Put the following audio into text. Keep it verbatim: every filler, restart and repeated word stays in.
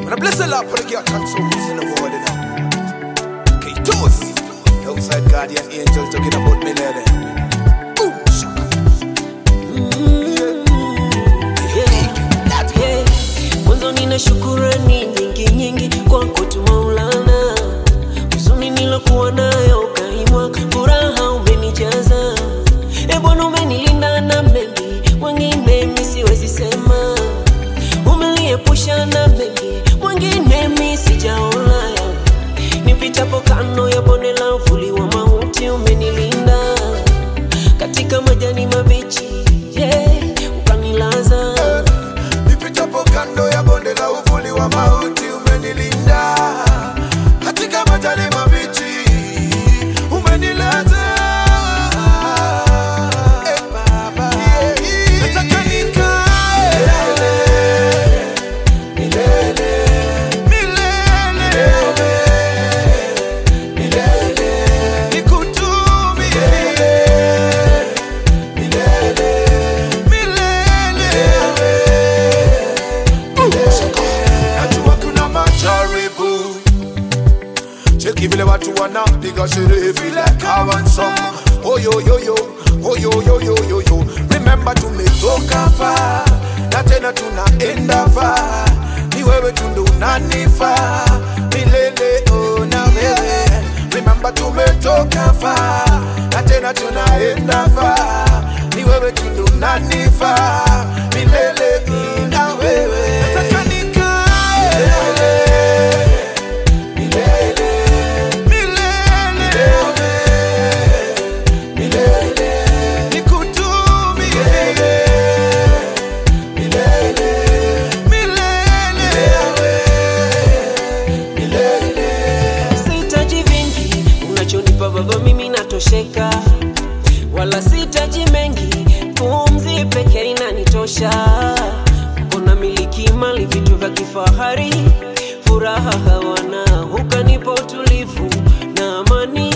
But I bless the Lord for the girl and souls in the world, you know. Okay, toast. Outside guardian angel talking about me lady. Ooh, shaka. Mwanzo nina shukurani nyingi nyingi kwako tu Maulana. Huzuni nilokuwa nayo ukaimwa, furaha umenijaza. E Bwana umenilinda na mengi, wengine mimi siwezi sema. Umeniepusha na mengi, wengine mimi sijaona. Nipitapo kando ya bonde la uvuli wa mauti umenilinda. Katika majani mabichi, yeah, ukanilaza. Nipitapo kando ya bonde la uvuli wa mauti umenilinda. Katika majani mabichi umenilaza. Eh baba, nataka nikae milele, milele, milele, nikutumie milele, milele. Najua kuna majaribu, cheki vile watu wanapiga sherehe vile kawansom. Oh yo yo yo, oh yo yo yo yo yo. Remember tumetoka far, na tena tunaenda far. Ni wewe tu ndo unanifaa milele, oh na wewe. Remember tumetoka far, na tena tunaenda far. Ni wewe tu ndo unanifaa milele, oh na wewe. Nataka nikae milele, milele, milele, nikutumie milele, milele, milele. Sihitaji vingi, unachonipa Baba mimi natosheka. Wala sihitaji mengi, pumzi pekee inanitosha. Kuna miliki mali vitu vya kifahari, furaha hawana. Ukanipa utulivu na amani.